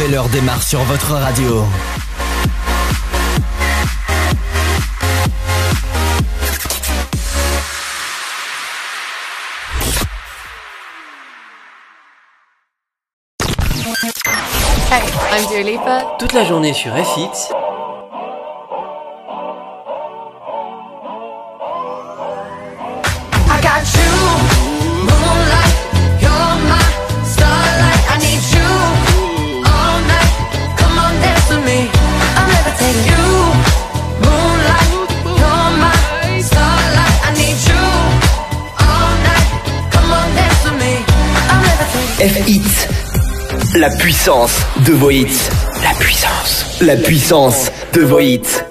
nouvelle heure démarre sur votre radio. Hey, I'm Dua Lipa. Toute la journée sur FX. FX, la puissance de vos hits. La puissance de vos hits.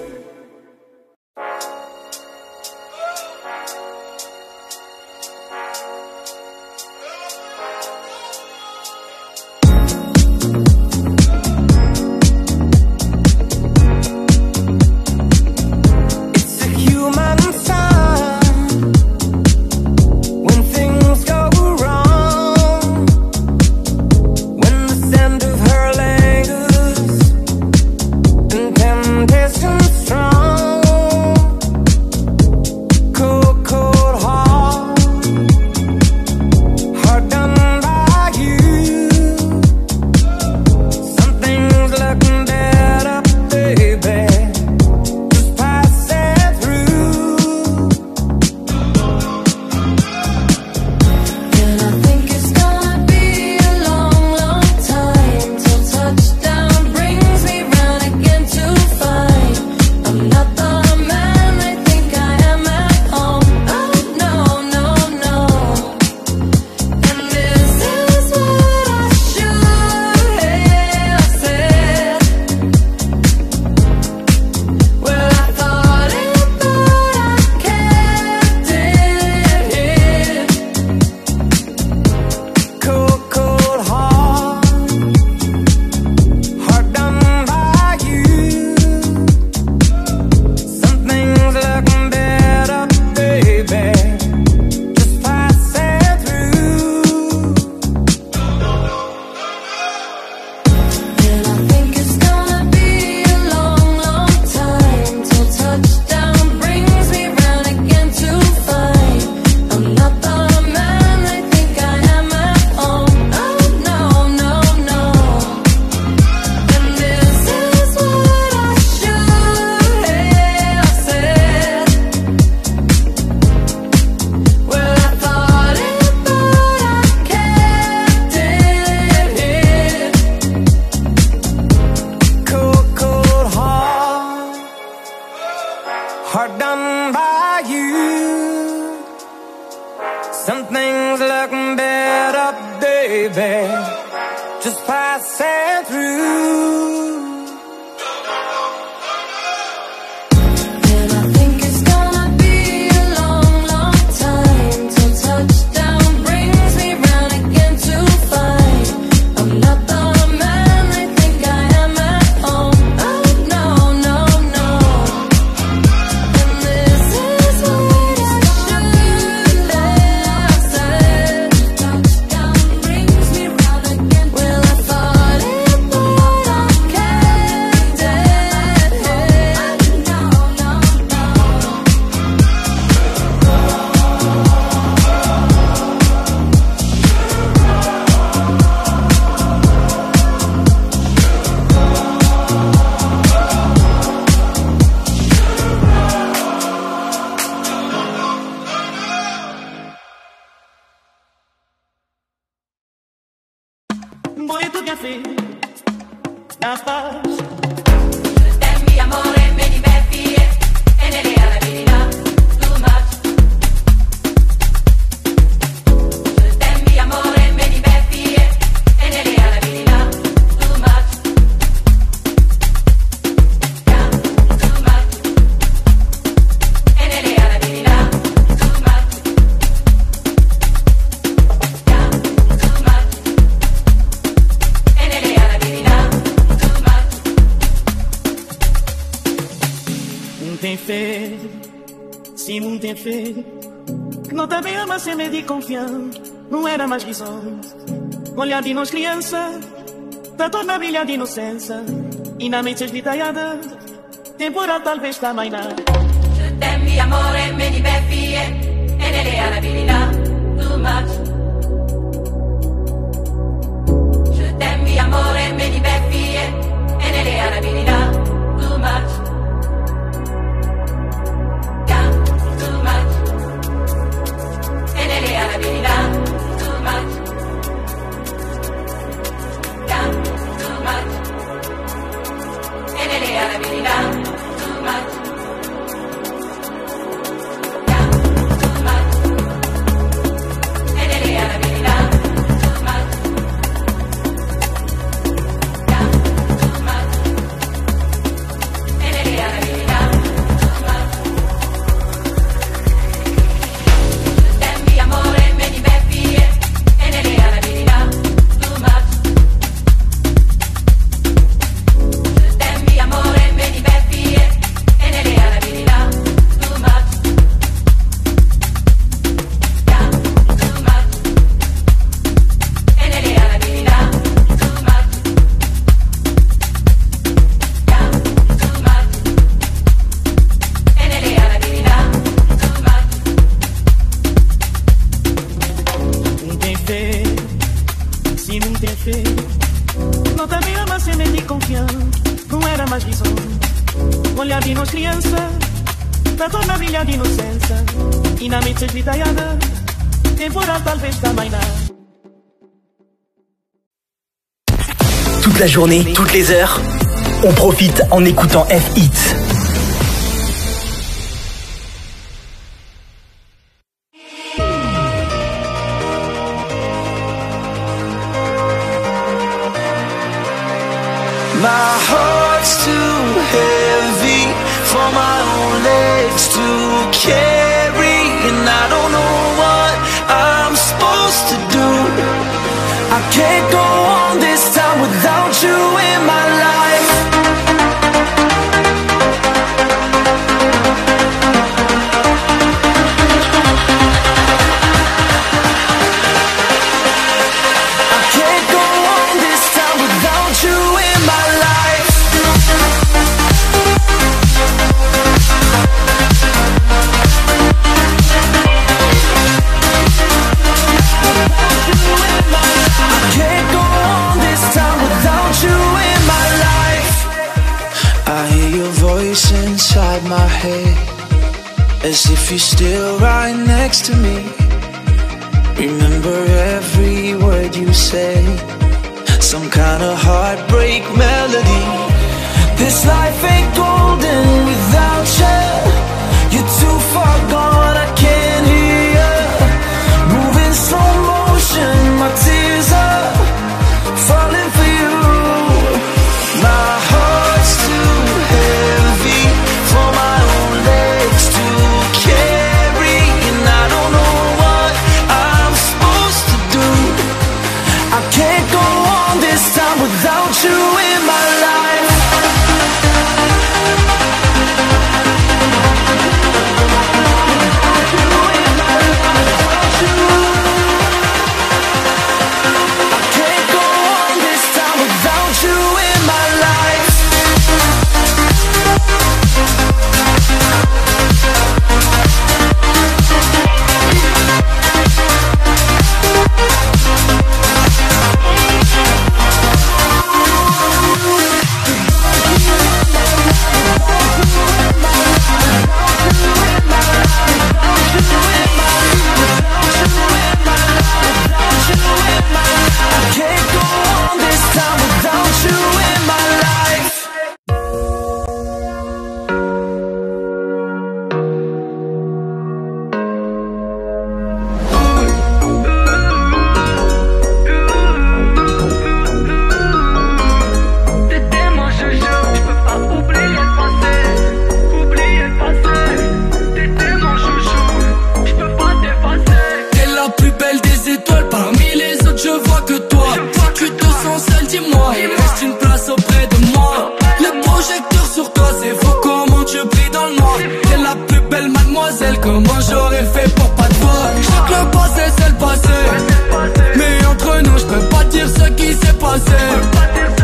Que não te ama sem medir confiança. Não era mais visões. Olhar de nós criança, Tanto na brilha de inocência e na mente esditaiada, temporal talvez tá mais nada. Je t'aime, amore, me diverti e nelle arabilità, too much. Je t'aime, amore, me diverti e nelle arabilità, too much. Yeah, too much. E nelle arabilità, too much. Yeah, too much. E nelle arabilità, too much. Não também ama cena de confiança, não era mais visão. Olhar de nós criança, tanto na brilha de inocência e na mente esditaiada, temporal talvez também nada. Toute la journée, toutes les heures, on profite en écoutant F-Hits. My heart's too heavy for my own legs to carry, and I don't know what I'm supposed to do. I can't go on this time without you in my life. I can't go on this time without you in my life. I can't go on this time without you in my life. I hear your voice inside my head, as if you're still right next to me. Remember every word you say, some kind of heartbreak melody. This life ain't golden without you. You're too far gone, I can't hear you. Moving slow motion, my tears are falling for you. My heart's too heavy for my own legs to carry, and I don't know what I'm supposed to do. I can't go on this time without you in my life. I can't go on this time without you in my life. I can't go on this time without you in my life. T'étais mon chouchou, j'peux pas oublier le passé. Oublier le passé. T'étais mon chouchou, j'peux pas t'effacer. T'es la plus belle des étoiles, parmi les autres je vois que toi. Tu te sens seul, dis-moi, il reste une place auprès de moi. Le projecteur sur toi, c'est fou comment tu brilles dans le noir. T'es la plus belle mademoiselle, comment j'aurais fait pour pas te voir. J'crois que le passé c'est le passé, mais entre nous je peux pas dire ce qui s'est passé.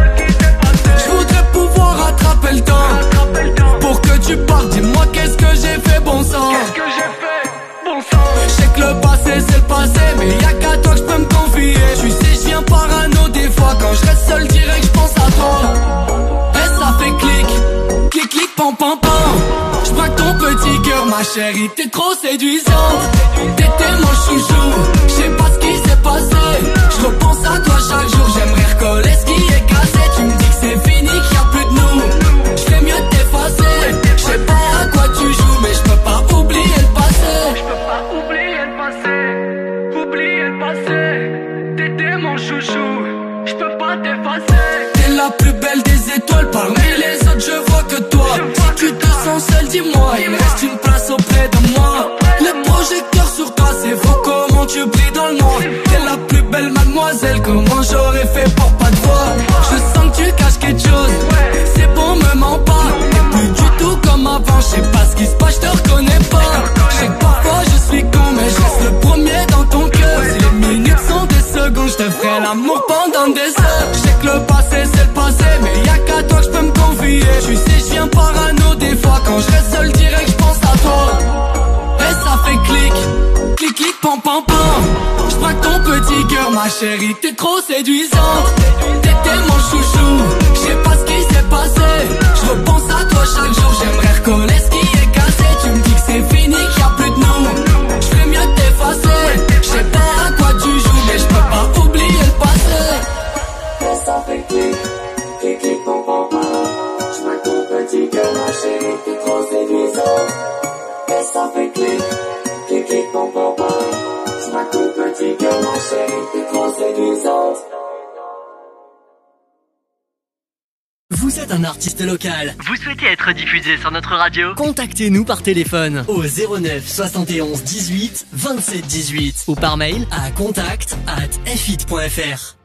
pam pam pam. J'braque ton petit cœur, ma chérie, t'es trop séduisante. T'étais mon chouchou, j'sais pas ce qui s'est passé. J'repense à toi chaque jour, j'aimerais recoller ce qui est cassé. Tu me dis que c'est fini, qu'il y a plus de nous. J'fais mieux de t'effacer. J'sais pas à quoi tu joues, mais j'peux pas oublier le passé. J'peux pas oublier le passé, oublier le passé. T'étais mon chouchou, j'peux pas t'effacer. T'es la plus belle des étoiles, parmi les autres je vois que toi. Si tu te sens seul, dis-moi, il me reste une place auprès de moi. Le projecteur sur toi, c'est faux, comment tu brilles dans le monde. T'es la plus belle mademoiselle, comment j'aurais fait pour pas te voir. Je sens que tu caches quelque chose, c'est bon, me mens pas. T'es plus du tout comme avant, je sais pas ce qui se passe, je te reconnais pas. Je sais que parfois je suis con, mais je reste le premier dans ton cœur. Si les minutes sont des secondes, je te ferai l'amour pendant des heures. Je sais que le passé c'est le passé, mais y'a qu'à toi que je peux me confier. Tu sais, je viens parano des fois, quand je reste seul direct, je pense à toi. Et ça fait clic, clic clic pam pam pam. J'braque ton petit cœur, ma chérie, t'es trop séduisante. T'étais mon chouchou, j'sais pas ce qui s'est passé. J'repense à toi chaque jour, j'aimerais recoller ce qui est cassé. Tu me dis que c'est fini, qu'il y a plus de nous. J'fais mieux de t'effacer. J'sais pas à quoi tu joues, mais j'peux pas oublier le passé. Et ça fait clic, clic clic pam pam pam. J'braque ton petit cœur, ma chérie, t'es trop séduisante. Et ça fait clic, clic clic pam pam pam. J'braque ton petit cœur, ma chérie, t'es trop séduisante. Vous êtes un artiste local. Vous souhaitez être diffusé sur notre radio? Contactez-nous par téléphone au 09 71 18 27 18 ou par mail à contact@fhit.fr.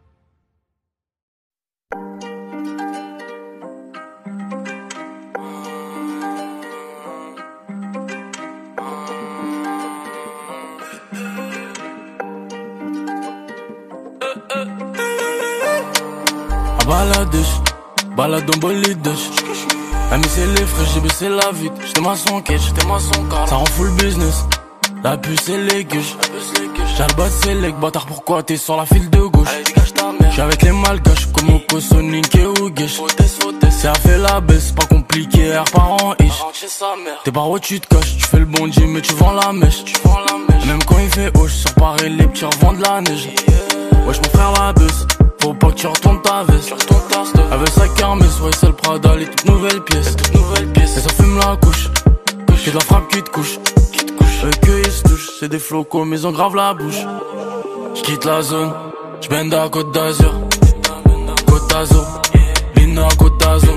Balade en bolide. La mise c'est les frais, j'ai baissé la vitre. J'étais maçon quête, j'étais maçon car ça rend full business. La puce c'est les gueuches. J'ai le bas c'est les bâtard, pourquoi t'es sur la file de gauche? J'suis avec les malgaches comme Oko, Sonic et Ougesh. C'est à fait la baisse, pas compliqué, air parent ish. T'es par où tu te caches, tu fais le bon Dieu mais tu vends la mèche. Même quand il fait hoche, sur Paris les petits revendent la neige. Wesh mon frère la bus, faut pas que tu retournes ta veste. Avec sa kermesse, ouais c'est le Prada, les toutes nouvelles pièces. Et ça fume la couche, c'est de la frappe qui te couche. Avec eux ils se touchent, c'est des flocos mais ils ont grave la bouche. J'quitte la zone, j'bende à Côte d'Azur. Côte d'Azur, Lina Côte d'Azur.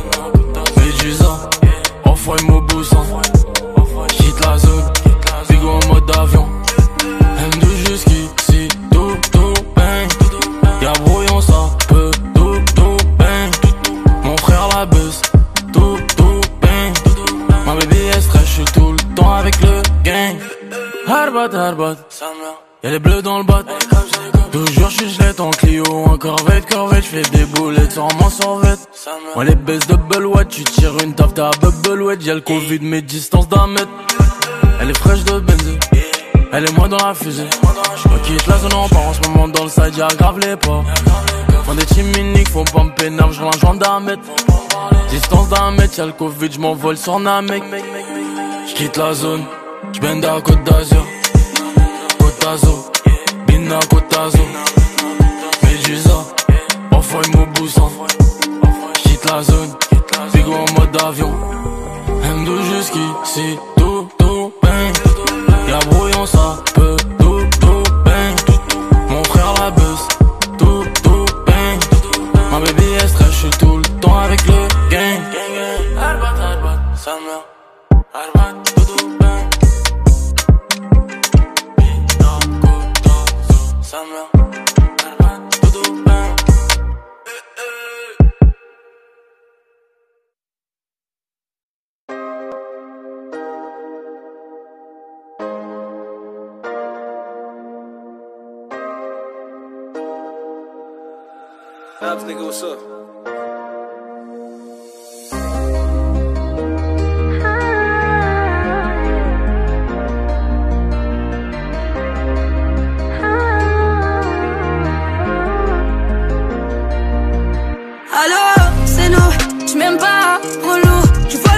Médusa, Off-White Mobusan. J'quitte la zone, Bigo en mode avion. M2 jusqu'ici, tout bang. Y'a brouillon ça peut, tout bang. Mon frère la buzz, tout bang. Ma baby est stress, j'suis tout le temps avec le gang. Harbat, y'a les bleus dans le bat. Toujours j'suis gelette en Clio, en corvette, j'fais des boulettes sur mon survette. Moi les baisses de Belouette, tu tires une taf, t'as Belouette. Y'a le Covid, mes distances d'un mètre. Elle est fraîche de benzé, elle est moi dans la fusée. Je quitte la zone, on part en ce moment dans le side, j'aggrave les pas. Font des teams miniques, faut pas me pénal, j'rends la jointe d'un mètre. Distance d'un mètre, y'a le Covid, j'm'envole sur Namek. J'quitte la zone, j'bende à Côte d'Azur. Côte d'Azur, Bina Côte d'Azur. Médusa, Off-White Mobusan. J'quitte la zone, Bigo en mode avion. M2 jusqu'ici, tout bang. Y'a brouillon ça peut, tout bang. Mon frère la buzz, tout bang. Ma baby est stress, j'suis tout le temps avec le gang. Arbat, sa mère. Arbat, tout bang. Bina Côte d'Azur, sa mère. Arbat, tout bang. Babs, nigga, what's up? Allô, c'est nous, tu m'aimes pas, relou. Tu vois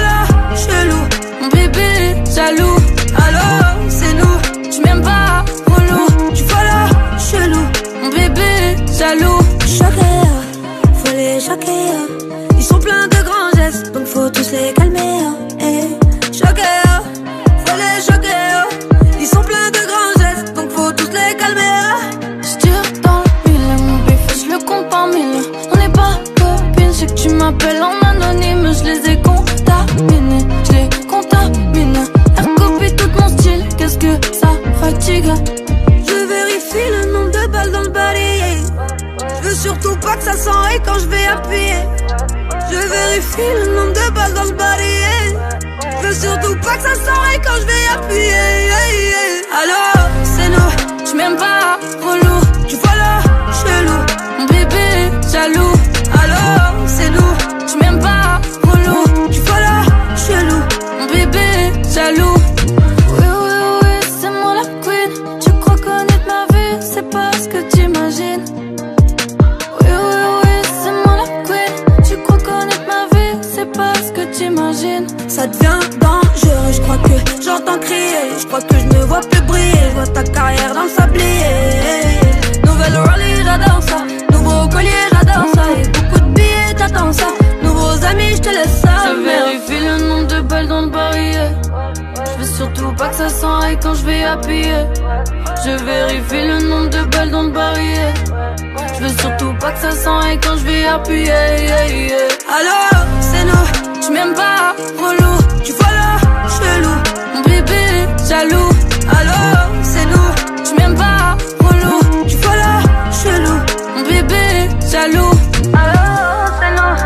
en anonyme, je les ai contaminés. Je les contamine. Elle copie tout mon style, qu'est-ce que ça fatigue. Je vérifie le nombre de balles dans le balayé. Je veux surtout pas que ça s'enraye quand je vais appuyer. Je vérifie le nombre de balles dans le balayé. Je veux surtout pas que ça s'enraye quand je vais appuyer. Alors, c'est nous, tu m'aimes pas, relou. Tu vois là, chelou, mon bébé jaloux. Alors, c'est nous, tu m'aimes pas, relou. Tu vois là, chelou, mon bébé jaloux. Oui, oui, oui, c'est moi la queen. Tu crois connaître ma vie, c'est pas ce que t'imagines. Oui, oui, oui, c'est moi la queen. Tu crois connaître ma vie, c'est pas ce que t'imagines. Ça devient dangereux, je crois que j'entends crier. Je crois que je me vois plus briller. Je vois ta carrière dans le sablier. Nouvelle Rollie, j'adore ça. Nouveau collier, j'adore ça. Et beaucoup de billets, t'attends ça. Nouveaux amis, je te laisse ça. Je vérifie le nombre de balles dans le barillet. Je veux surtout pas que ça s'enraye quand je vais appuyer. Je vérifie le nombre de balles dans le barillet. Je veux surtout pas que ça s'enraye quand je vais appuyer. Alors, c'est nous, tu m'aimes pas, relou. tu vois là, chelou, mon bébé jaloux. alors, c'est nous, Tu m'aimes pas, relou. tu vois là, chelou, mon bébé jaloux. alors, c'est nous,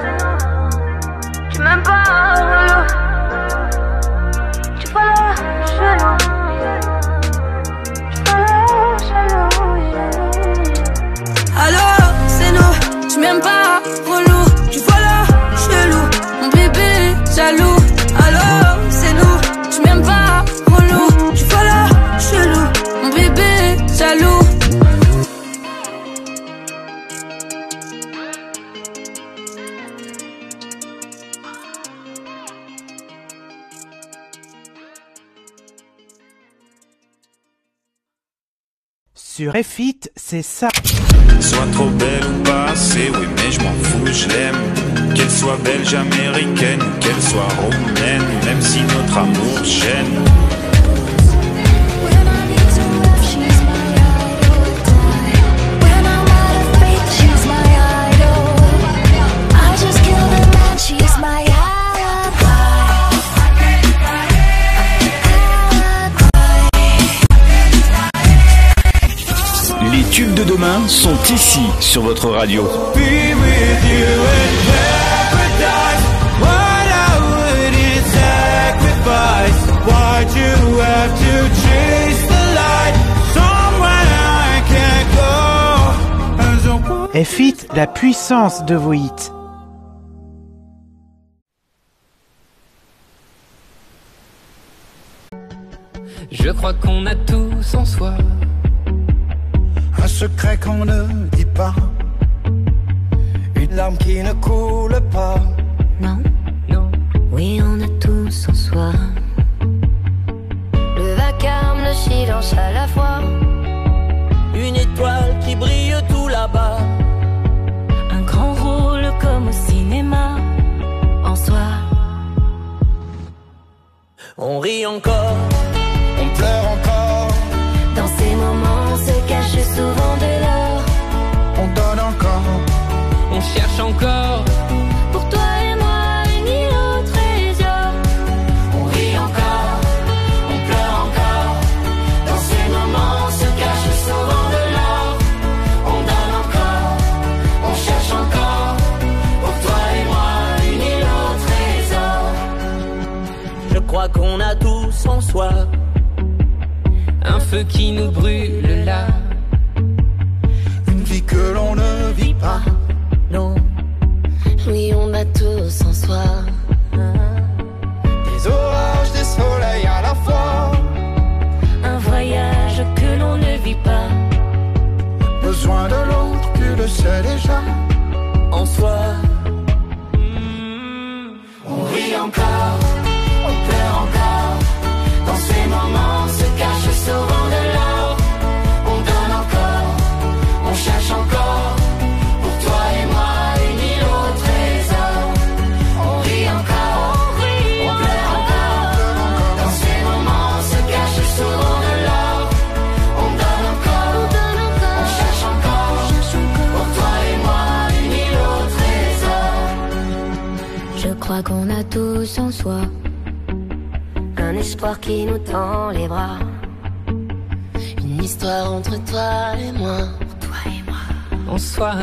tu m'aimes pas, relou, tu vois là, chelou, tu vois là, chelou, Alors, c'est nous, tu m'aimes pas, relou. tu vois là, chelou, Mon bébé jaloux. alors, c'est nous, Tu m'aimes pas, relou. tu vois là, chelou, Mon bébé jaloux. Sur F-It, c'est ça. Soit trop belle ou pas assez, oui mais je m'en fous, je l'aime. Qu'elle soit belge, américaine, qu'elle soit roumaine, même si notre amour gêne. Les tubes de demain sont ici sur votre radio. Be with you in paradise. What I wouldn't sacrifice. Why'd you have to chase the light somewhere I can't go? F-It, la puissance de vos hits. Je crois qu'on a tous en soi un secret qu'on ne dit pas, une larme qui ne coule pas. Non, non, oui on a tous en soi le vacarme, le silence à la fois, une étoile qui brille tout là-bas, un grand rôle comme au cinéma en soi. On rit encore, on pleure encore, dans ces moments se cache souvent de l'or. On donne encore, on cherche encore, pour toi et moi unis au trésor. on rit encore, on pleure encore, dans ces moments se cache souvent de l'or. On donne encore, on cherche encore, pour toi et moi unis au trésor. Je crois qu'on a tous en soi un feu qui nous brûle là, une vie que l'on ne vit pas. Non, oui on a tous en soi des orages, des soleils à la fois, un voyage que l'on ne vit pas. Besoin de l'autre, tu le sais déjà. En soi, on rit encore, on pleure encore, dans ces moments se cache souvent de l'or. On donne encore, on cherche encore, pour toi et moi unis au trésor. On rit encore, on pleure encore, dans ces moments se cache souvent de l'or. On donne encore, on cherche encore, pour toi et moi unis au trésor. Je crois qu'on a tous en soi un espoir qui nous tend les bras. Une histoire entre toi et moi. Bonsoir.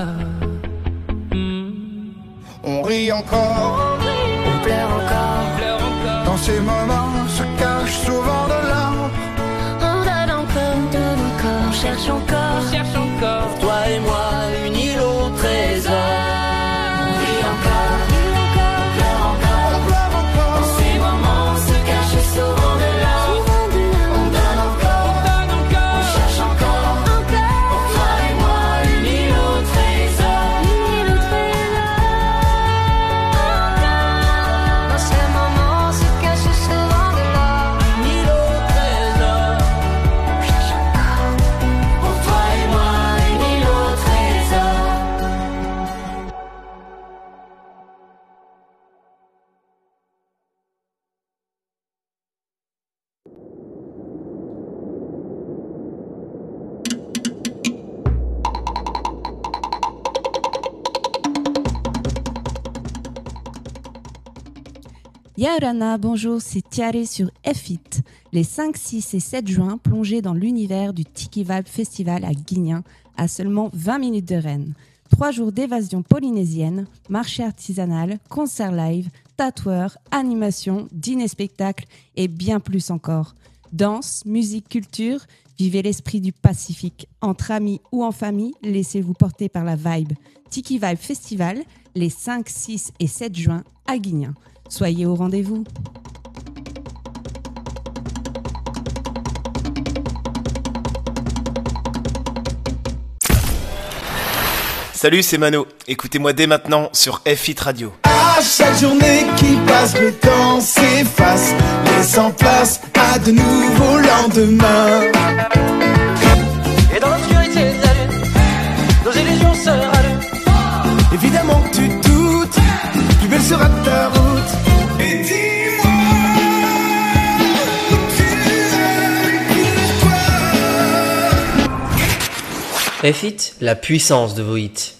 On rit encore, On pleure encore. dans ces moments se cache souvent de larmes. On donne encore. On cherche encore. Pour toi et moi, unis au trésor. On rit encore. Pleure encore. Dans ces moments se cache souvent de larmes. On donne encore. On cherche encore. Pour toi et moi, unis au trésor. Dans ces moments se cache souvent de larmes. Unis au trésor. On cherche encore. Pour toi et moi, unis au trésor. Yaorana, bonjour, c'est Tiare sur F-It. Les 5, 6 et 7 juin, plongez dans l'univers du Tiki Vibe Festival à Guignin, à seulement 20 minutes de Rennes. 3 jours d'évasion polynésienne, marché artisanal, concert live, tatoueurs, animation, dîner-spectacle et bien plus encore. Danse, musique, culture, vivez l'esprit du Pacifique. Entre amis ou en famille, laissez-vous porter par la vibe. Tiki Vibe Festival, les 5, 6 et 7 juin à Guignin. Soyez au rendez-vous. Salut, c'est Mano. Écoutez-moi dès maintenant sur F-It Radio. À chaque journée qui passe, le temps s'efface, laissant place à de nouveaux lendemains. Et dans l'obscurité de la lune, nos illusions se rallument. Évidemment que tu doutes, plus belle sera ta route. Et dis-moi, F-It, la puissance de vos hits.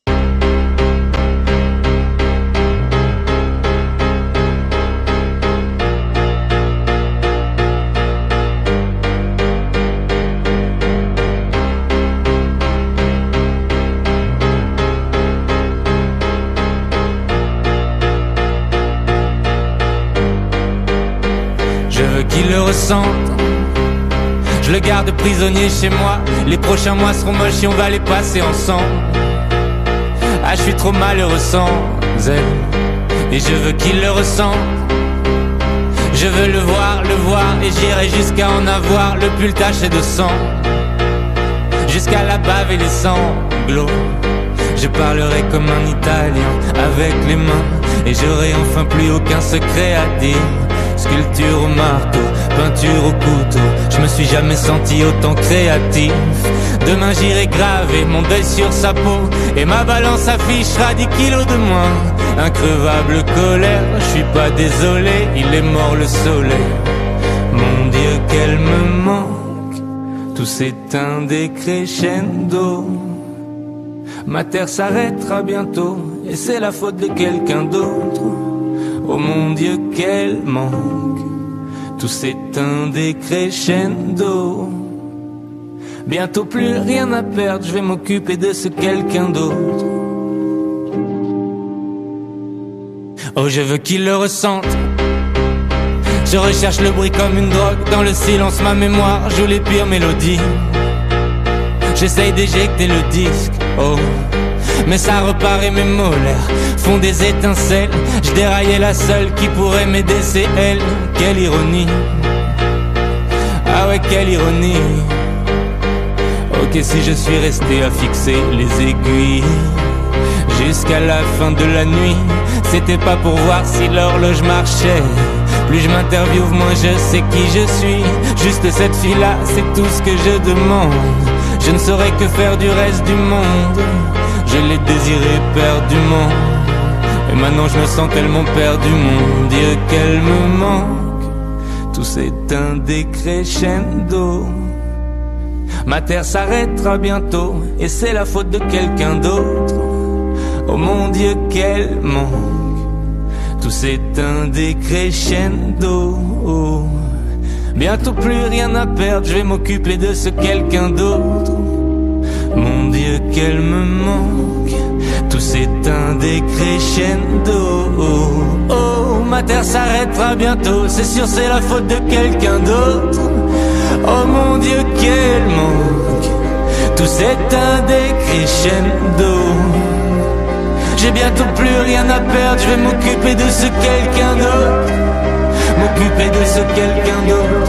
Qu'il le ressente, je le garde prisonnier chez moi. Les prochains mois seront moches et on va les passer ensemble. Ah, je suis trop malheureux sans elle, et je veux qu'il le ressente. Je veux le voir, et j'irai jusqu'à en avoir le pull taché de sang, jusqu'à la bave et les sanglots. Je parlerai comme un Italien avec les mains, et j'aurai enfin plus aucun secret à dire. Sculpture au marteau, peinture au couteau, je me suis jamais senti autant créatif. Demain j'irai graver mon deuil sur sa peau, et ma balance affichera 10 kilos de moins. Increvable colère, je suis pas désolé, il est mort le soleil. Mon Dieu qu'elle me manque, tout s'éteint décrescendo. Ma terre s'arrêtera bientôt, et c'est la faute de quelqu'un d'autre. Oh mon Dieu qu'elle manque, tout s'éteint décrescendo. Bientôt plus rien à perdre, je vais m'occuper de ce quelqu'un d'autre. Oh je veux qu'il le ressente. Je recherche le bruit comme une drogue, dans le silence ma mémoire joue les pires mélodies. J'essaye d'éjecter le disque, oh mais ça repart et mes molaires font des étincelles. Je déraillais la seule qui pourrait m'aider, c'est elle. Quelle ironie, ah ouais quelle ironie. Ok si je suis resté à fixer les aiguilles jusqu'à la fin de la nuit, c'était pas pour voir si l'horloge marchait. Plus je m'interviewe, moins je sais qui je suis. Juste cette fille-là, c'est tout ce que je demande. Je ne saurais que faire du reste du monde. Je l'ai désiré perdument, et maintenant je me sens tellement perdu. Mon Dieu qu'elle me manque, tout s'éteint décrescendo. Ma terre s'arrêtera bientôt, et c'est la faute de quelqu'un d'autre. Oh mon Dieu qu'elle manque, tout s'éteint décrescendo. Bientôt plus rien à perdre, je vais m'occuper de ce quelqu'un d'autre. Mon Dieu qu'elle me manque, tout s'éteint décrescendo. Oh, ma terre s'arrêtera bientôt, c'est sûr c'est la faute de quelqu'un d'autre. Oh mon Dieu qu'elle manque, tout s'éteint décrescendo. J'ai bientôt plus rien à perdre, je vais m'occuper de ce quelqu'un d'autre. M'occuper de ce quelqu'un d'autre.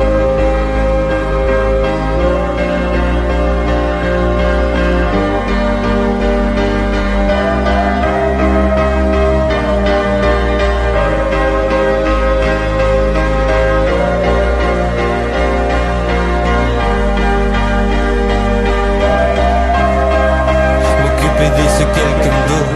M'occuper de ce quelqu'un d'autre.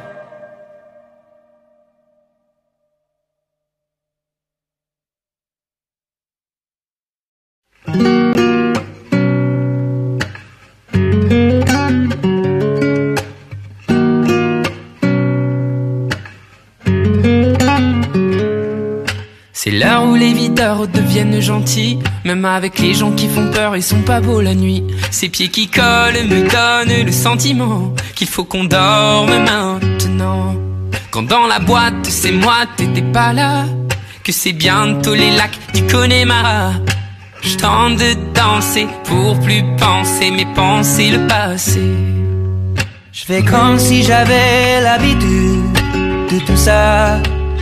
C'est l'heure où les videurs deviennent gentils. Même avec les gens qui font peur, ils sont pas beaux la nuit. Ces pieds qui collent me donnent le sentiment qu'il faut qu'on dorme maintenant. Quand dans la boîte c'est moi, t'étais pas là, que c'est bientôt les lacs du Connemara. Je tente de danser pour plus penser, mais penser le passé. Je fais comme si j'avais l'habitude de tout ça.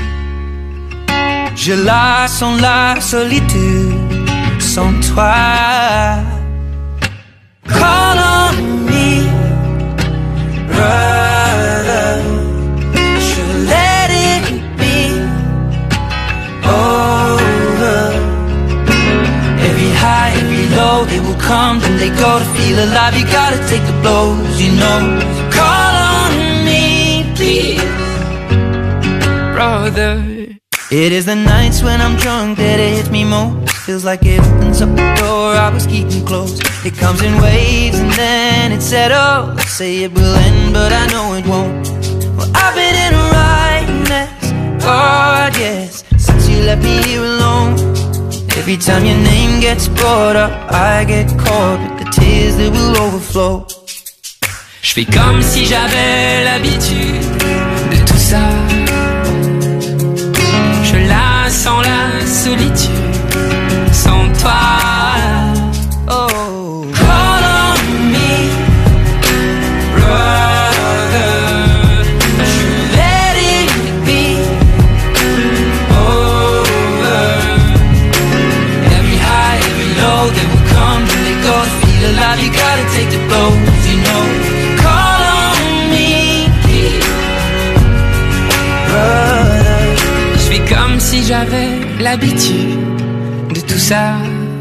Je la sens la solitude sans toi. Call on me, brother. Should let it be over. Every high, every low, they will come, then they go. To feel alive, you gotta take the blows, you know. Call on me, please, brother. It is the nights when I'm drunk that it hits me most. Feels like it opens up the door I was keeping closed. It comes in waves and then it settles. Say it will end, but I know it won't. Well, I've been in a right mess, God, yes, since you left me here alone. Every time your name gets brought up, I get caught with the tears that will overflow. Je fais comme si j'avais l'habitude de tout ça. Je la sens la solitude sans toi. Oh, call on me, brother. Should let it be over. Every high, every low, they will come and they go. To feel alive, you gotta take the blows, you know. Call on me, brother. Comme si j'avais l'habitude de tout ça.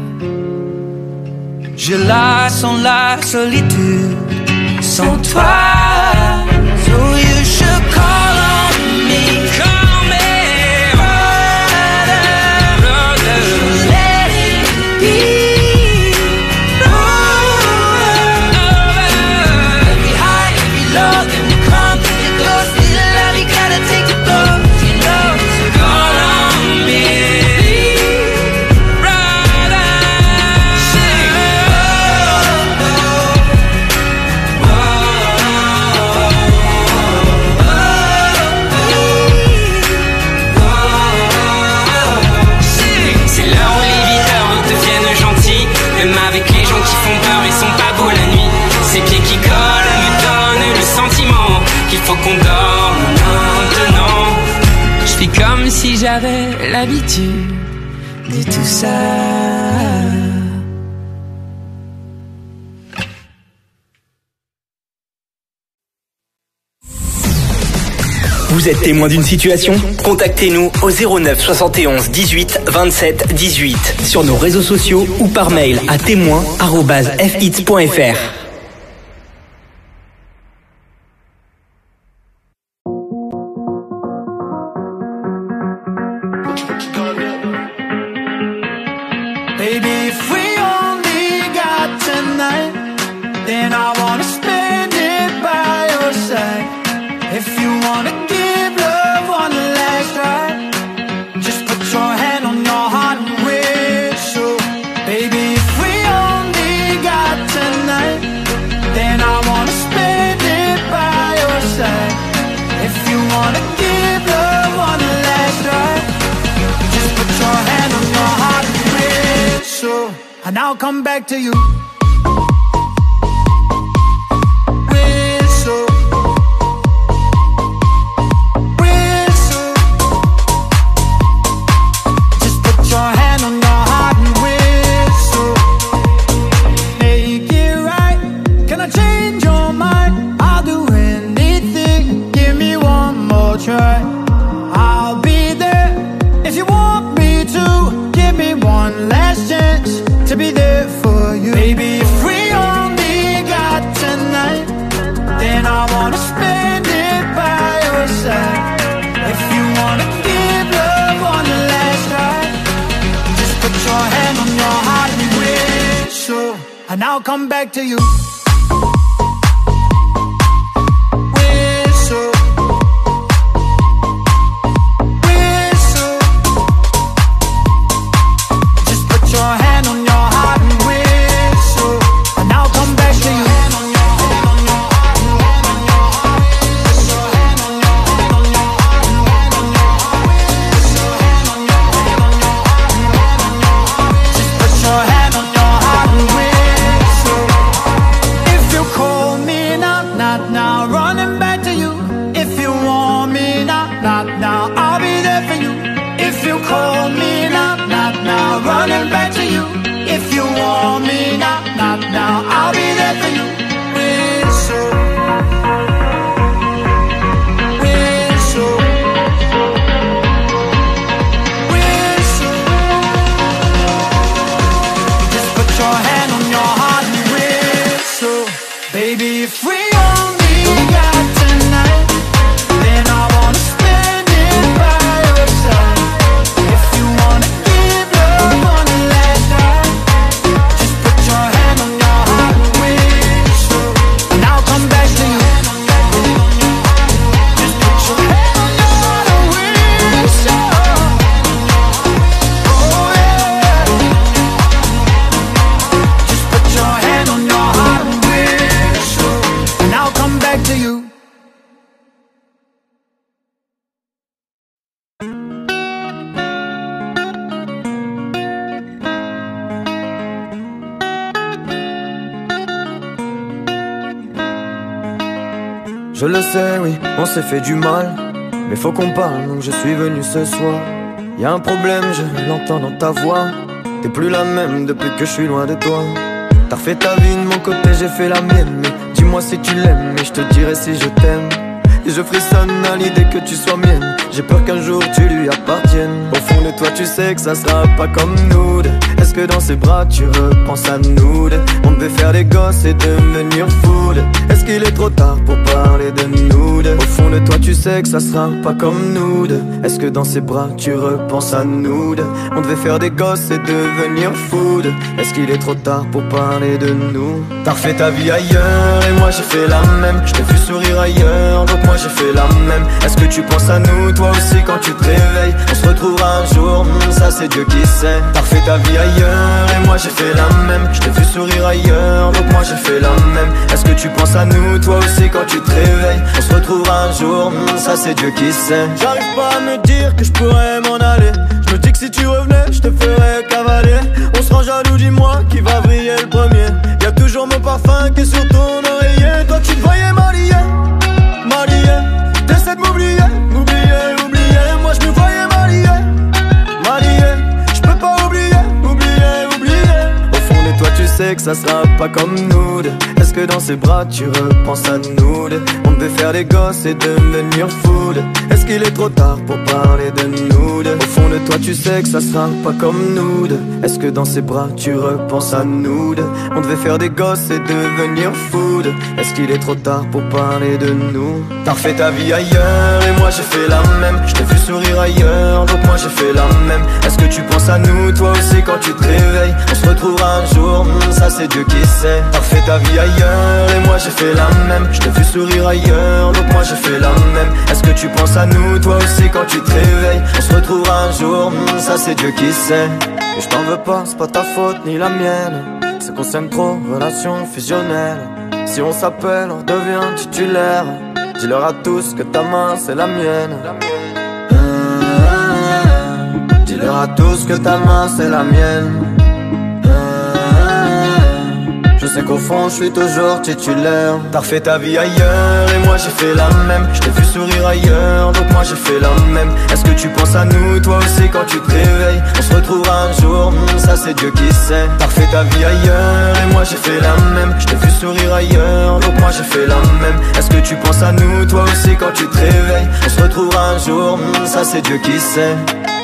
Je la sens la solitude sans toi. So you should call on me. Call me, brother. Should let it be over. Every high, every low, then we come to the door. Feel alive, you gotta take the blows, you know. Faut qu'on dorme maintenant. Je fais comme si j'avais l'habitude de tout ça. Vous êtes témoin d'une situation? Contactez-nous au 09 71 18 27 18 sur nos réseaux sociaux ou par mail à témoin@fhits.fr. Baby, if we only got tonight, then I wanna spend it by your side. If you wanna give love one last I'll come back to you. To be there for you. Baby, if we only got tonight, then I wanna spend it by your side. If you wanna give love on the last try, just put your hand on your heart and whistle, and I'll come back to you. Whistle, whistle, just put your hand on your running back to you. If you want me now, not now, I'll be there for you. Whistle, whistle, whistle. Just put your hand on your heart and whistle. Baby, if we only got tonight, then I wanna spend it by your side. If you wanna give love on the last night, just put your hand on your heart and whistle, and I'll come back to you. Just put your hand on your heart and whistle. Oh yeah. Just put your hand on your heart and whistle, and I'll come back to you. Je le sais, oui, on s'est fait du mal, mais faut qu'on parle, donc je suis venu ce soir. Y'a un problème, je l'entends dans ta voix. T'es plus la même depuis que je suis loin de toi. T'as refait ta vie de mon côté, j'ai fait la mienne. Mais dis-moi si tu l'aimes, et je te dirai si je t'aime. Et je frissonne à l'idée que tu sois mienne. J'ai peur qu'un jour tu lui appartiennes. Au fond de toi tu sais que ça sera pas comme nous deux. Est-ce que dans ses bras tu repenses à nous deux? On devait faire des gosses et devenir fous. Est-ce qu'il est trop tard pour parler de nous deux? Au fond de toi tu sais que ça sera pas comme nous deux. Est-ce que dans ses bras tu repenses à nous deux? On devait faire des gosses et devenir fous. Est-ce qu'il est trop tard pour parler de nous? T'as refait ta vie ailleurs et moi j'ai fait la même. Je t'ai vu sourire ailleurs, donc moi j'ai fait la même. Est-ce que tu penses à nous toi aussi quand tu te réveilles? On se retrouvera un jour, ça c'est Dieu qui sait. T'as refait ta vie ailleurs et moi j'ai fait la même. Je t'ai vu sourire ailleurs, donc moi j'ai fait la même. Est-ce que tu penses à nous toi aussi quand tu te réveilles? On se retrouvera un jour, ça c'est Dieu qui sait. J'arrive pas à me dire que je pourrais m'en aller. Je me dis que si tu revenais, je te ferais cavaler. On se rend jaloux, dis-moi qui va briller le premier. Y'a toujours mon parfum qui est sur ton oreiller. Toi tu te voyais marié, marié. T'essaies de m'oublier, oublier, oublier. Moi je me voyais marié, marié. Je peux pas oublier, oublier, oublier. Au fond de toi tu sais que ça sera pas comme nous deux. Est-ce que dans ses bras tu repenses à nous deux? On devait faire des gosses et devenir fous. Est-ce qu'il est trop tard pour parler de nous deux? Au fond de toi tu sais que ça sera pas comme nous deux. Est-ce que dans ses bras tu repenses à nous deux? On devait faire des gosses et devenir fous. Est-ce qu'il est trop tard pour parler de nous? T'as refait ta vie ailleurs et moi j'ai fait la même. Je t'ai vu sourire ailleurs, donc moi j'ai fait la même. Est-ce que tu penses à nous toi aussi quand tu te réveilles? On se retrouvera un jour, ça c'est Dieu qui sait. T'as refait ta vie ailleurs et moi j'ai fait la même. Je t'ai vu sourire ailleurs, donc moi j'ai fait la même. Est-ce que tu penses à nous toi aussi quand tu te réveilles? On se retrouvera un jour, ça c'est Dieu qui sait. Et je t'en veux pas, c'est pas ta faute ni la mienne. C'est qu'on s'aime trop, relation fusionnelle. Si on s'appelle, on devient titulaire. Dis-leur à tous que ta main c'est la mienne. Dis-leur à tous que ta main c'est la mienne. Je sais qu'au fond je suis toujours titulaire. T'as refait ta vie ailleurs et moi j'ai fait la même. Je t'ai vu sourire ailleurs donc moi j'ai fait la même. Est-ce que tu penses à nous toi aussi quand tu te réveilles? On se retrouvera un jour, ça c'est Dieu qui sait. T'as refait ta vie ailleurs et moi j'ai fait la même. Je t'ai vu sourire ailleurs donc moi j'ai fait la même. Est-ce que tu penses à nous toi aussi quand tu te réveilles? On se retrouvera un jour, ça c'est Dieu qui sait.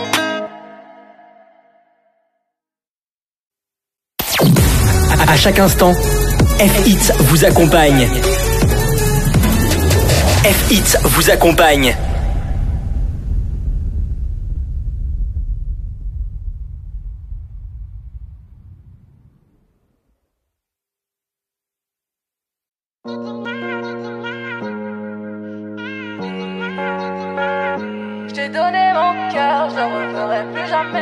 À chaque instant, F-Hits vous accompagne. F-Hits vous accompagne. Je t'ai donné mon cœur, je le referai plus jamais.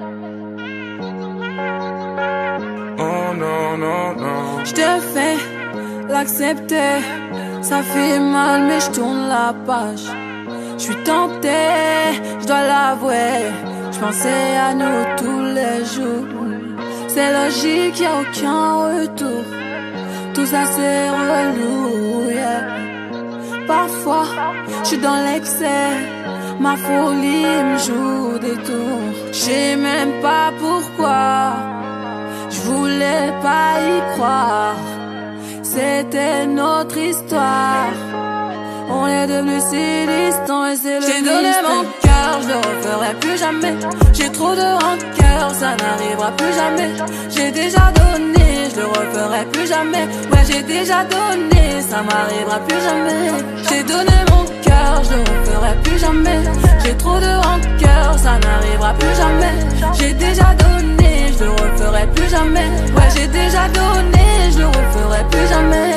Oh non, non, non. Je te fais l'accepter, ça fait mal mais je tourne la page. Je suis tentée, je dois l'avouer. Je pensais à nous tous les jours. C'est logique, y'a aucun retour. Tout ça c'est relou, yeah. Parfois, je suis dans l'excès. Ma folie me joue des tours. Je sais même pas pourquoi. Je voulais pas y croire. C'était notre histoire. On est devenus si distants et c'est le mystère. J'ai donné mon cœur, je le referai plus jamais. J'ai trop de rancœur, ça n'arrivera plus jamais. J'ai déjà donné, je le referai plus jamais. Ouais, j'ai déjà donné, ça m'arrivera plus jamais. J'ai donné mon cœur, je le referai plus jamais. J'ai trop de rancœur, ça n'arrivera plus jamais. J'ai déjà donné, je le referai plus jamais. Ouais, j'ai déjà donné, je le referai plus jamais.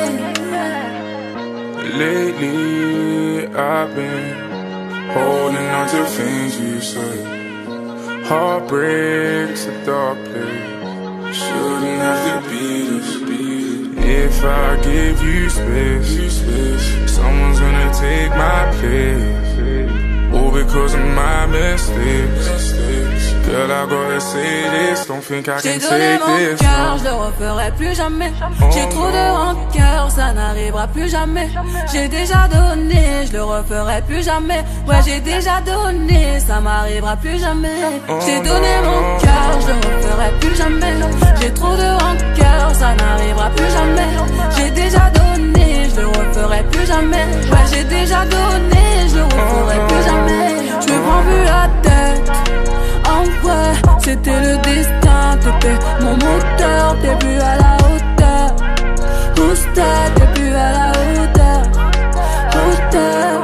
Lately, I've been holding on to things you said. Heartbreak's a dark place. Shouldn't have to be this. If I give you space, someone's gonna take my place. All because of my mistakes. Girl, I gotta say this, don't think I can take this. J'ai donné mon cœur, je le referai plus jamais. J'ai trop de rancœur, ça n'arrivera plus jamais. J'ai déjà donné, je le referai plus jamais. Ouais, j'ai déjà donné, ça m'arrivera plus jamais. J'ai donné mon cœur, je le referai plus jamais. J'ai trop de rancœur, ça n'arrivera plus jamais. J'ai déjà donné, je le referai plus jamais. Ouais, j'ai déjà donné, je le referai plus jamais. Je me prends plus la tête. En vrai, c'était le destin. T'étais mon moteur, t'es plus à la hauteur. Booster, t'es plus à la hauteur. Hauteur.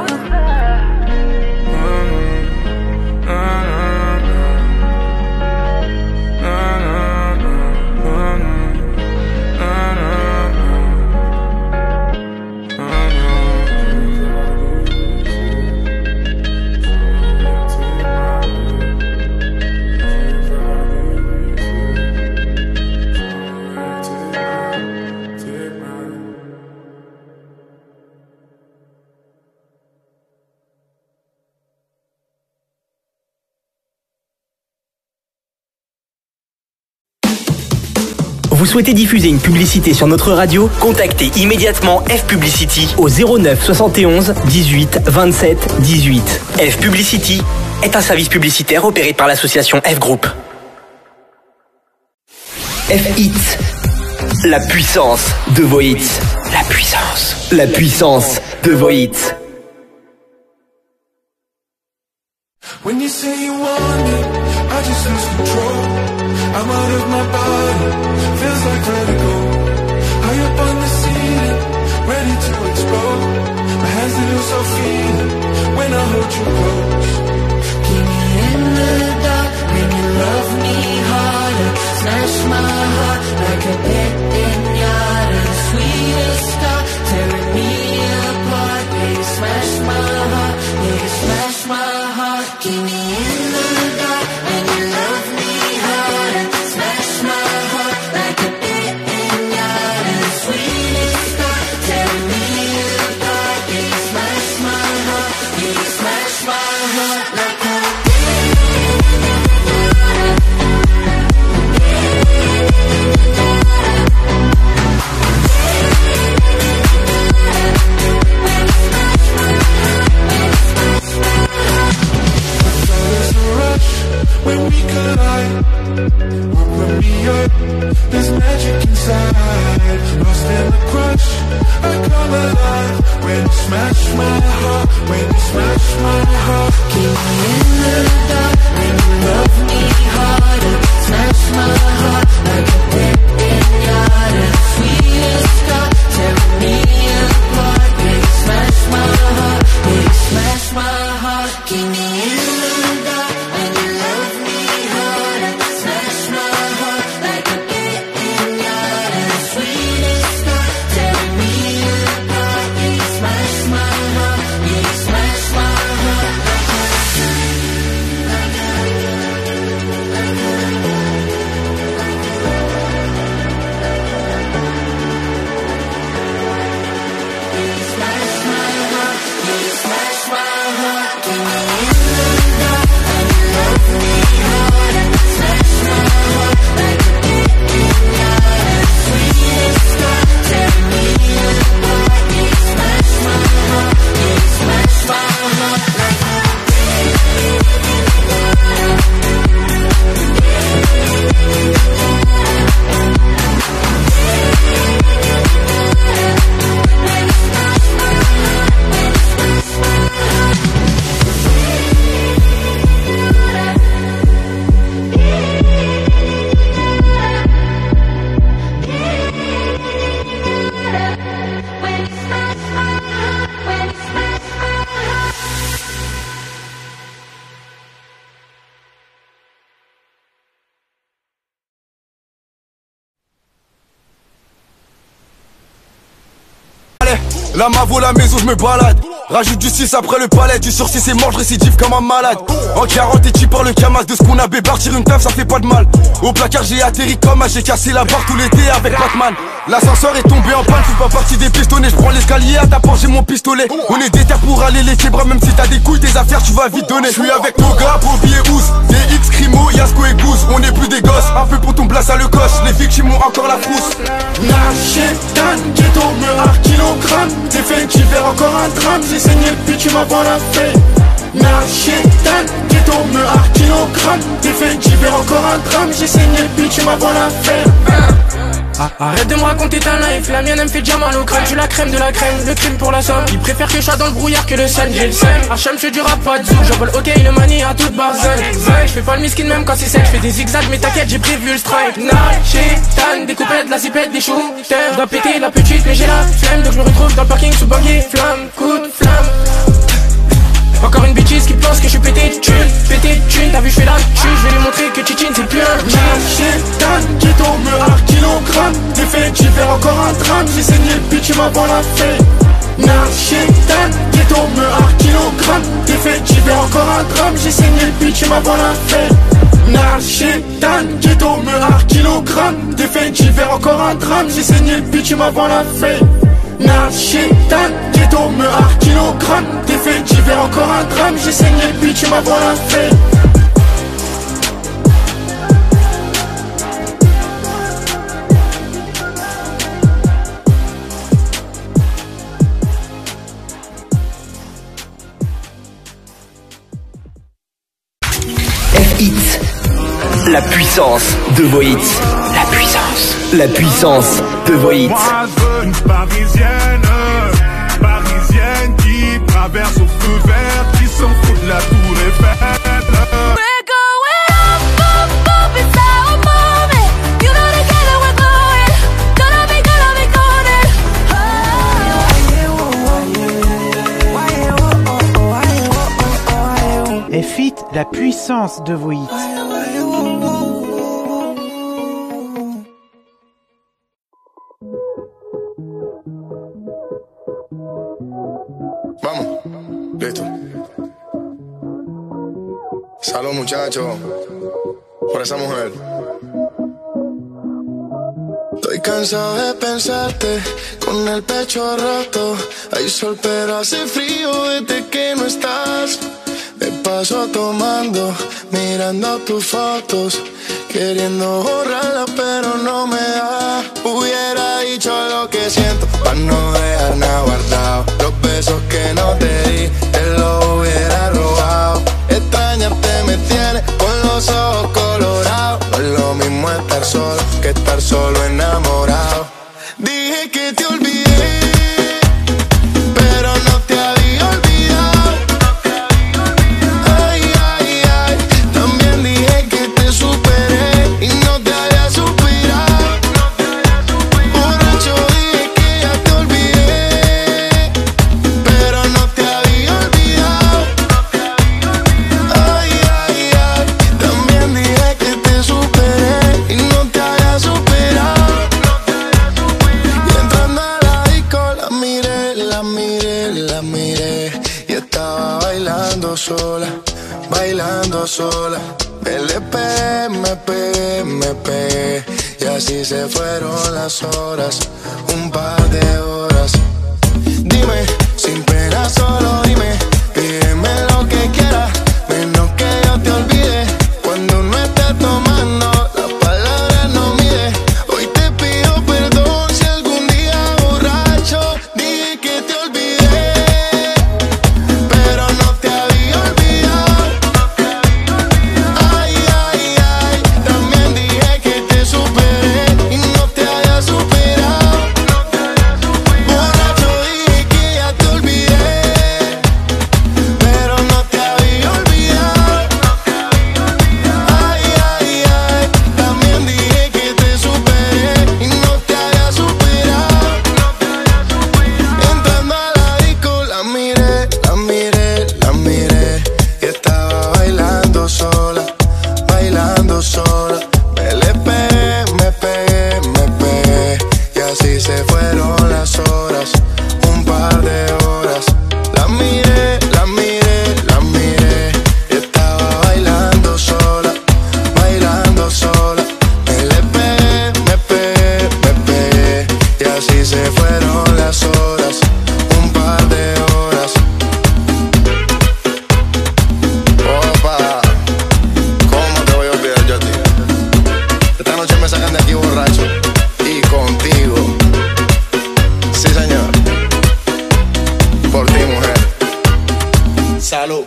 Vous souhaitez diffuser une publicité sur notre radio? Contactez immédiatement F Publicity au 09 71 18 27 18. F Publicity est un service publicitaire opéré par l'association F Group. F-Hits, la puissance de vos hits. La puissance de vos hits. When you say you want me, I just lose control. I'm out of my body, feels like vertigo. High up on the ceiling, ready to explode. My hands they lose so feeling when I hold you close. Keep me in the dark, make you love me harder. Smash my heart like a pit pinata. The sweetest star tearing me apart. Yeah, you smash my heart, yeah, you smash my heart. Keep me in the dark, when you love me harder. Smash my heart like a pit pinata. The sweetest star tearing me apart. Yeah, you smash my heart, yeah, you smash my heart like a when we collide. Open me up, there's magic inside. Lost in the crush, I come alive. When you smash my heart, when you smash my heart. Keep me in the dark, when you love me harder. Smash my heart like a dead pinata. Sweetest start, tearing me apart. When you smash my heart, when you smash my heart. Keep me in the dark, when you love me harder. Smash my heart like a dead pinata. Sweetest start, tearing me apart. When you smash my heart, when you smash my heart. La mavo, la maison, je me balade. Rajoute du 6 après le palais. Du sursis et mort, je récidive comme un malade. En 40 et tu par le camas de ce qu'on a bébar. Tire une teuf, ça fait pas de mal. Au placard, j'ai atterri comme j'ai cassé la barre tout l'été avec Batman. L'ascenseur est tombé en panne, fais pas partie des pistonnets. Je prends l'escalier, à ta porte, j'ai mon pistolet. On est déter pour aller les bras, même si t'as des couilles, tes affaires, tu vas vite donner. Je suis avec Toga, Bobby et Ouz, DX, Crimo, Yasko et Goose. On est plus des gosses, un peu pour ton place à le coche. Les victimes ont encore la frousse. Nachétan, ghetto, meurtre, kilogramme. Définitivement encore un drame. J'ai saigné le pit, tu m'as voilà fait. Nachétan, ghetto, meurtre, kilogramme. Définitivement encore un drame. J'ai saigné le pit, tu m'as voilà fait. Arrête de me raconter ta life, la mienne elle me fait déjà mal au crâne. Je suis la crème de la crème, le crime pour la somme. Ils préfèrent que je sois dans le brouillard que le sun. J'ai le seum, Hacham je fais du rap pas de zouk. J'envole ok le manie à toute barzaine. Je fais pas le miskin même quand c'est sec. Je fais des zigzags mais t'inquiète j'ai prévu le strike. Nachétan, des coupettes, de la zipette, des shooters. Je dois péter la petite mais j'ai la flemme. Donc je me retrouve dans le parking sous buggy. Flamme, coup de flamme. Encore une bitches qui pense que je suis pété de thune, t'as vu je fais la tue, je vais lui montrer que Titine c'est plus un Nachétan, ghetto, meurtre, kilogramme. Définitivement encore un drame. J'ai saigné le pit, tu m'as voilà fait. Nachétan, ghetto, meurtre, kilogramme. Définitivement encore un drame. J'ai saigné le pit, tu m'as voilà fait. Nachétan, ghetto, meurtre, kilogramme. Définitivement encore un drame. J'ai saigné le pit, tu m'as voilà fait. Nachétan, ghetto, meurtre, kilogramme. Définitivement encore un drame. J'ai saigné le pit, tu m'as voilà fait. F-Hits, la puissance de vos hits. La puissance de vos hits. Moi je veux une parisienne qui traverse au feu vert, qui s'en fout de la tour Eiffel. We're going up, up, up inside a moment. You know together we're going. Gonna be golden. F-Hits, la puissance de vos hits. Vamos, listo. Salud muchachos, por esa mujer. Estoy cansado de pensarte con el pecho roto. Hay sol pero hace frío desde que no estás. Me paso tomando, mirando tus fotos, queriendo borrarlas pero no me da. Hubiera dicho lo que siento pa' no dejar nada guardado. Los besos que no te di, te los hubiera robado. Extrañarte me tiene con los ojos bailando sola. LP, me pegué y así se fueron las horas, un par de horas. Dime, sin pena solo dime, pídeme lo que quieras, menos que yo te olvide. Cuando no estés tomando, las palabras no mide. Hoy te pido perdón si algún día borracho dije que te olvidé, pero no te había olvidado. Ay, ay, ay, también dije que te superé y no te había superado. Borracho dije que ya te olvidé, pero no te había olvidado. Ay, ay, ay, también dije que te superé y no te había superado. Entrando a la disco la miré, y estaba bailando sola, bailando sola. Me pegué, y así se fueron las horas, un par de horas. La miré, y estaba bailando sola, bailando sola. Me pegué, y así se fueron las horas, un par de horas. Opa, ¿cómo te voy a olvidar yo a ti? Esta noche me sacan de aquí borracho y contigo. Sí, señor. Por ti, mujer. Salud.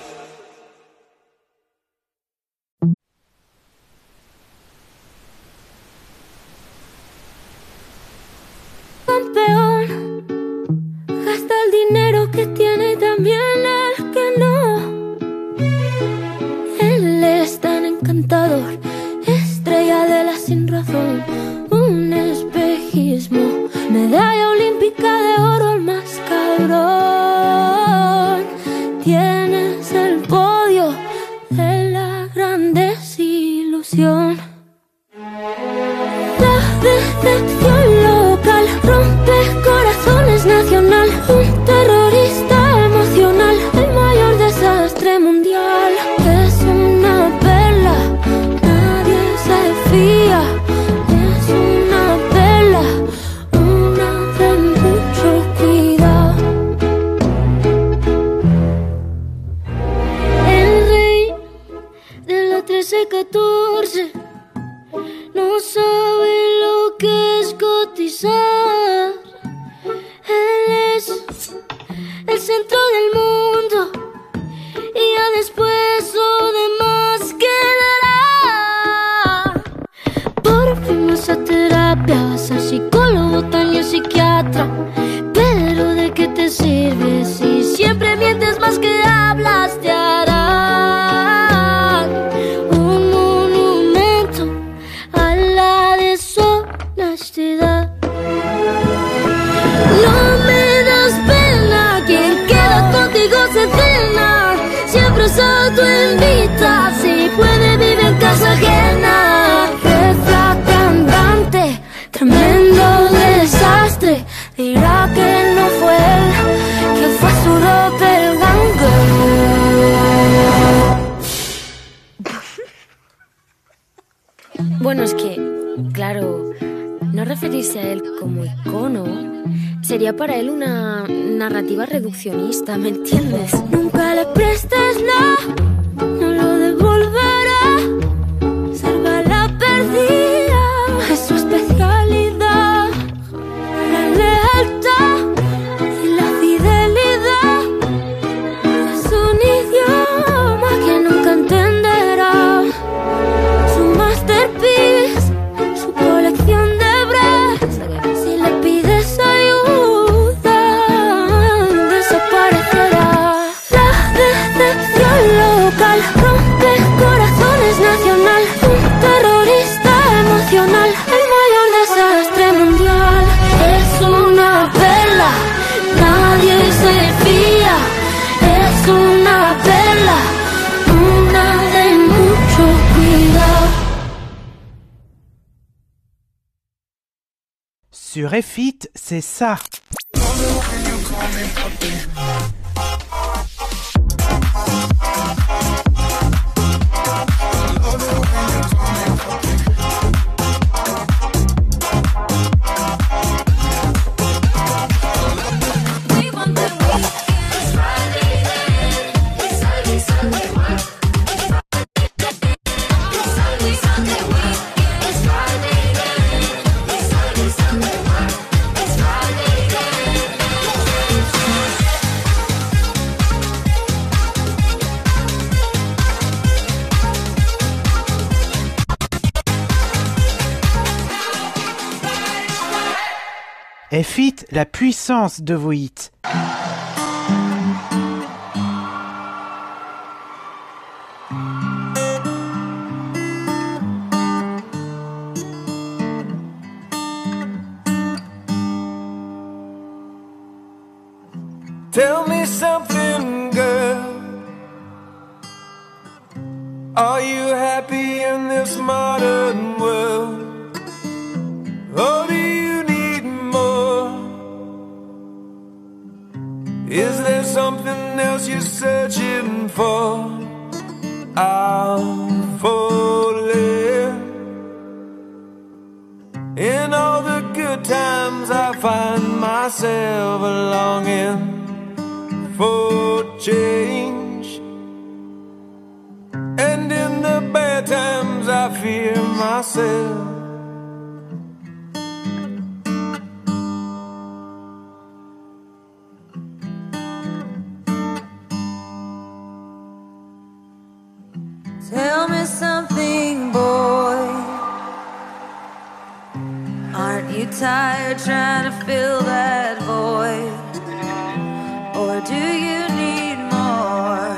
Campeón, gasta el dinero que tiene y también el que no. Él es tan encantador, estrella de la sin razón, un espejismo, medalla olímpica de oro, el más cabrón. Tienes el podio de la gran desilusión. La decepción local rompe corazones nacional, un terrorista emocional, el mayor desastre mundial. Es una perla, nadie se fía. Es una perla, una de mucho cuidado. El rey de la 13-14 no sabe lo que es cotizar. Él es el centro del mundo y ya después lo demás quedará. Por fin vas a terapia, vas al psicólogo, también psiquiatra. Pero ¿de qué te sirve si siempre mientes más que hablas? Te harán un monumento a la deshonestidad. No me das pena, quien queda contigo se cena. Siempre se autoinvita, si puede vive en casa ajena. Jefa cantante, tremendo desastre. Dirá que no fue él, que fue su doppelganger. Bueno, es que, claro, no referirse a él como icono sería para él una narrativa reduccionista, ¿me entiendes? Nunca le prestes nada, no lo devolverá. Salva la perdida, es su especialidad. La lealtad y la fidelidad es un idioma que nunca entenderá. Su masterpiece, su colección de breasts. Si le pides ayuda, desaparecerá. La decepción local rompe corazones nacional, un terrorista emocional, el mayor desastre mundial. Es una perla, nadie se fía. Es una perla, una de mucho cuidado. Sur F8, c'est ça. F-Hit, la puissance de vos hits. Tell me something, girl. Are you happy in this modern world? Or do you need more? Is there something else you're searching for? I'm falling. In all the good times I find myself longing for change, and in the bad times I fear myself. Tell me something, boy. Aren't you tired trying to fill that void? Or do you need more?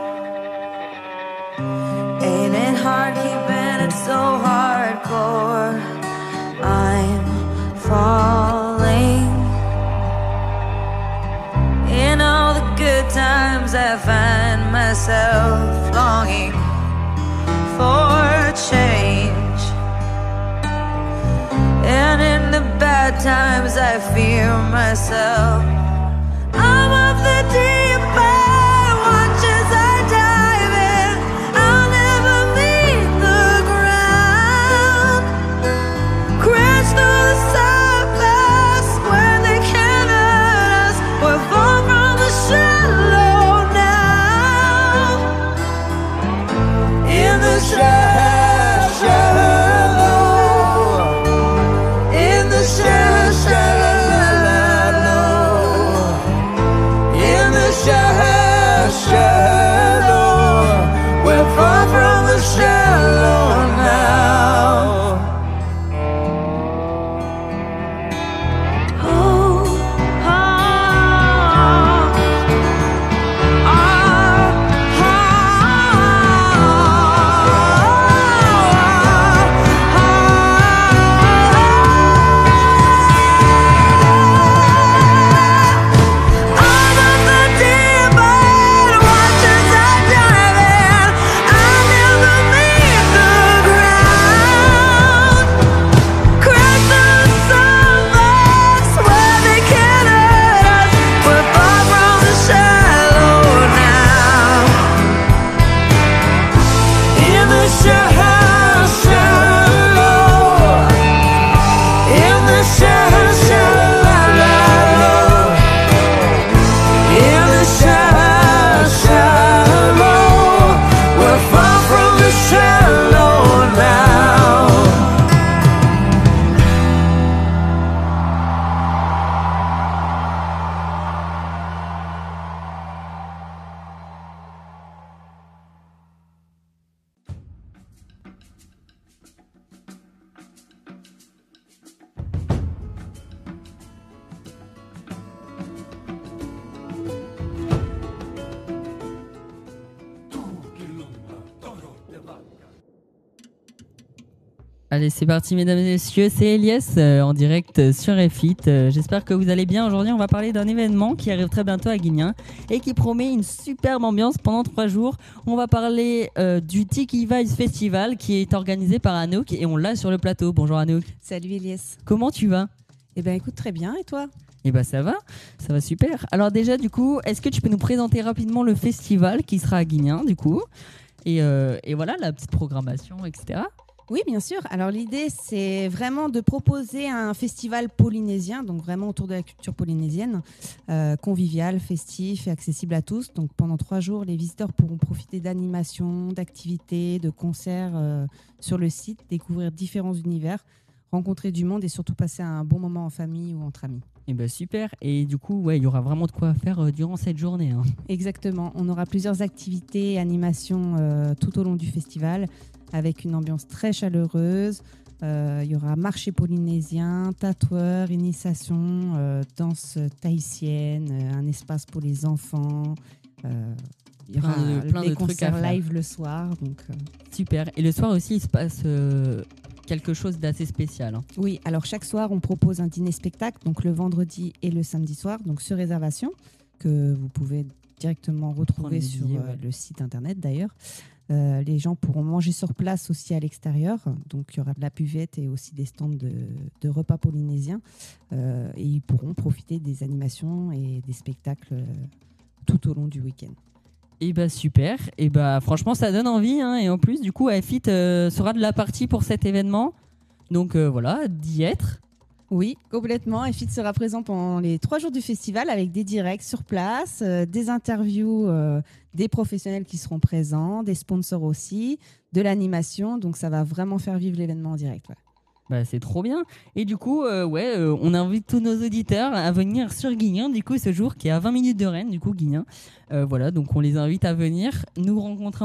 Ain't it hard keeping it so hardcore? I'm falling. In all the good times I find myself longing for change, and in the bad times I fear myself. I'm of the deep end, watch as I dive in. I'll never meet the ground. Crash through the surface where they can't hurt us. We're far from the shallow now. In the shallow, in the shallow. Shallow, we're far from the shallow now. Oh, Allez, c'est parti, mesdames et messieurs, c'est Elias en direct sur F-Hit. J'espère que vous allez bien. Aujourd'hui, on va parler d'un événement qui arrive très bientôt à Guignin et qui promet une superbe ambiance pendant 3 jours. On va parler du Tiki Vibes Festival qui est organisé par Anouk et on l'a sur le plateau. Bonjour Anouk. Salut Elias. Comment tu vas? Eh ben écoute, très bien, et toi? Eh ben ça va super. Alors déjà, du coup, est-ce que tu peux nous présenter rapidement le festival qui sera à Guignin, du coup, et voilà, la petite programmation, etc. Oui, bien sûr. Alors l'idée, c'est vraiment de proposer un festival polynésien, donc vraiment autour de la culture polynésienne, convivial, festif et accessible à tous. Donc pendant 3 jours, les visiteurs pourront profiter d'animations, d'activités, de concerts sur le site, découvrir différents univers, rencontrer du monde et surtout passer un bon moment en famille ou entre amis. Et bah super. Et du coup, ouais, il y aura vraiment de quoi faire durant cette journée. Hein. Exactement. On aura plusieurs activités, animations tout au long du festival, avec une ambiance très chaleureuse. Il y aura marché polynésien, tatoueur, initiation, danse tahitienne, un espace pour les enfants. Il y aura plein des de trucs à concerts faire. live le soir. Donc, Super. Et le soir aussi, il se passe quelque chose d'assez spécial. Hein. Oui, alors chaque soir, on propose un dîner-spectacle, donc le vendredi et le samedi soir, donc sur réservation, que vous pouvez directement retrouver les sur billets, ouais. le site internet d'ailleurs. Les gens pourront manger sur place aussi à l'extérieur, donc il y aura de la buvette et aussi des stands de repas polynésiens, et ils pourront profiter des animations et des spectacles tout au long du week-end. Et bah super. Et bah franchement, ça donne envie. Hein. Et en plus, du coup, FIT sera de la partie pour cet événement. Donc voilà, d'y être. Oui, complètement. FIT sera présent pendant les 3 jours du festival avec des directs sur place, des interviews des professionnels qui seront présents, des sponsors aussi, de l'animation. Donc ça va vraiment faire vivre l'événement en direct. Ouais. Bah, c'est trop bien. Et du coup, on invite tous nos auditeurs à venir sur Guignan, du coup, ce jour qui est à 20 minutes de Rennes, du coup, Guignan. Voilà, donc on les invite à venir nous rencontrer